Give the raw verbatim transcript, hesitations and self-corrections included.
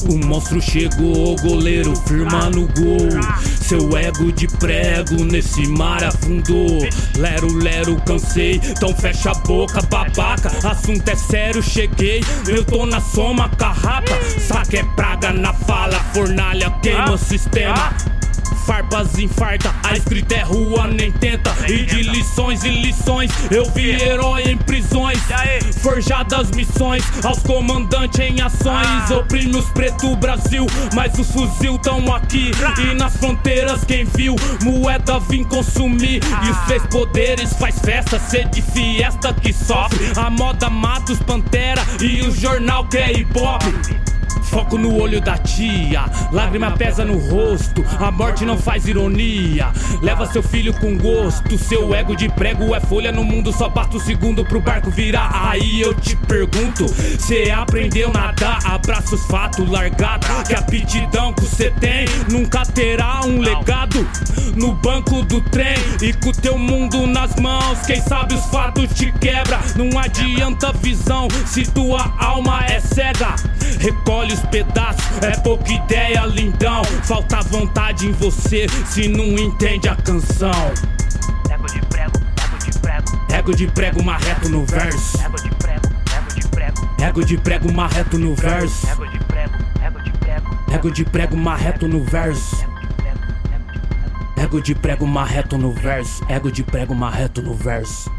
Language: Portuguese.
O monstro chegou, goleiro firma no gol. Seu ego de prego nesse mar afundou. Lero, lero, cansei, então fecha a boca, babaca. Assunto é sério, cheguei, eu tô na soma, carraca. Saca é praga na fala, fornalha queima o sistema. Farpas infarta, a escrita é rua, nem tenta. E de lições em lições, eu vi herói em prisões. Forjadas missões, aos comandantes em ações. Oprime os preto Brasil, mas os fuzil tão aqui. E nas fronteiras quem viu, moeda vim consumir. E os três poderes faz festa, sede fiesta que sofre. A moda mata os pantera e o jornal que é hip hop. Foco no olho da tia, lágrima pesa no rosto. A morte não faz ironia, leva seu filho com gosto. Seu ego de prego é folha no mundo, só basta um segundo pro barco virar. Aí eu te pergunto, cê aprendeu a nadar? Abraça os fatos largado, que a aptidão que cê tem nunca terá um legado. No banco do trem e com teu mundo nas mãos, quem sabe os fatos te quebra. Não adianta visão se tua alma é cega. Recolhe os pedaços, é pouca ideia, lindão. Falta vontade em você se não entende a canção. Ego de prego, ego de prego. Ego de prego, marreto no verso. Ego de prego, ego de prego. Ego de prego, marreto no verso. Ego de prego, ego de prego. Ego de prego, marreto no verso. Ego de prego, marreto no verso. Ego de prego, marreto no verso.